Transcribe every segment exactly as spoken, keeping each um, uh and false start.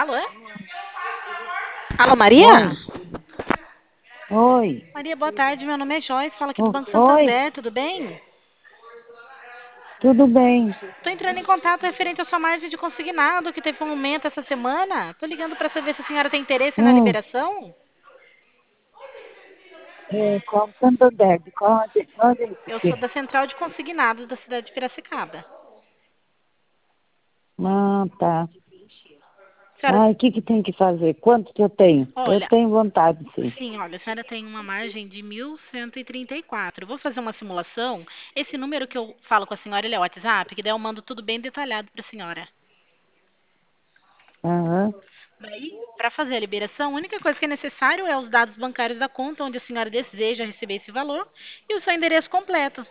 Alô? Alô, Maria? Oi, oi, Maria, boa tarde. Meu nome é Joyce. Fala aqui do o- Banco oi, Santander. Tudo bem? tudo bem? Tô entrando em contato referente à sua margem de consignado, que teve um aumento essa semana. Tô ligando para saber se a senhora tem interesse na Hum, liberação. é, qual Santander? De qual ag- qual agência Eu que sou é? da Central de Consignados da cidade de Piracicaba. Ah, tá. Senhora, Ah, o que que tem que fazer? Quanto que eu tenho? Eu olha, tenho vontade, sim. sim, olha, a senhora tem uma margem de mil cento e trinta e quatro. Eu vou fazer uma simulação. Esse número que eu falo com a senhora, ele é o WhatsApp, que daí eu mando tudo bem detalhado para a senhora. Aham. Daí, para fazer a liberação, a única coisa que é necessário é os dados bancários da conta onde a senhora deseja receber esse valor e o seu endereço completo.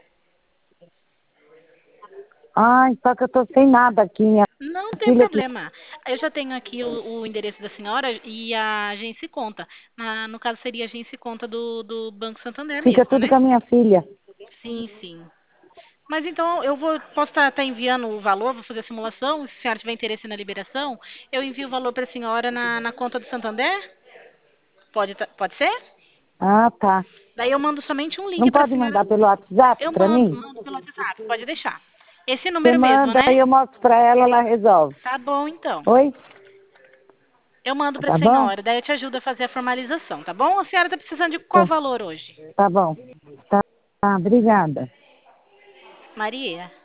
Ai, só que eu tô sem nada aqui, minha Não tem filha que problema. Eu já tenho aqui o, o endereço da senhora e a agência e conta. Na- no caso, seria a agência e conta do, do Banco Santander fica mesmo, tudo né? com a minha filha. Sim, sim. Mas então eu vou, posso estar enviando o valor, vou fazer a simulação. Se a senhora tiver interesse na liberação, eu envio o valor para a senhora na, na conta do Santander? Pode, tá- pode ser? Ah, tá. Daí eu mando somente um link Não para a pode senhora. mandar pelo WhatsApp Eu pra mando, mim? mando pelo WhatsApp, pode deixar. Esse Você número mesmo, manda, né? aí eu mostro pra ela, ela resolve. Tá bom, então. Oi? Eu mando para a Tá bom? senhora, daí eu te ajudo a fazer a formalização, tá bom? A senhora está precisando de qual Tá, valor hoje? tá bom. Tá, tá, obrigada. Maria?